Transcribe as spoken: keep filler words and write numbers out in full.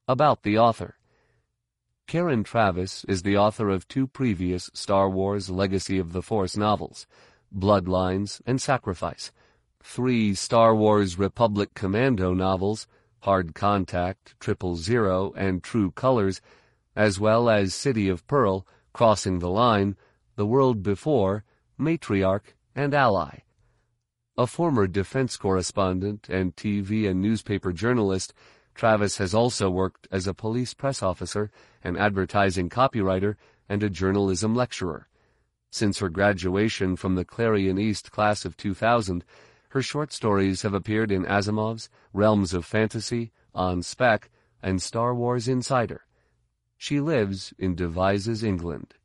About the author. Karen Traviss is the author of two previous Star Wars Legacy of the Force novels, Bloodlines and Sacrifice, three Star Wars Republic Commando novels, Hard Contact, Triple Zero, and True Colors, as well as City of Pearl, Crossing the Line, The World Before, Matriarch, and Ally. A former defense correspondent and T V and newspaper journalist, Traviss has also worked as a police press officer, an advertising copywriter, and a journalism lecturer. Since her graduation from the Clarion East class of two thousand, her short stories have appeared in Asimov's Realms of Fantasy, On Spec, and Star Wars Insider. She lives in Devizes, England.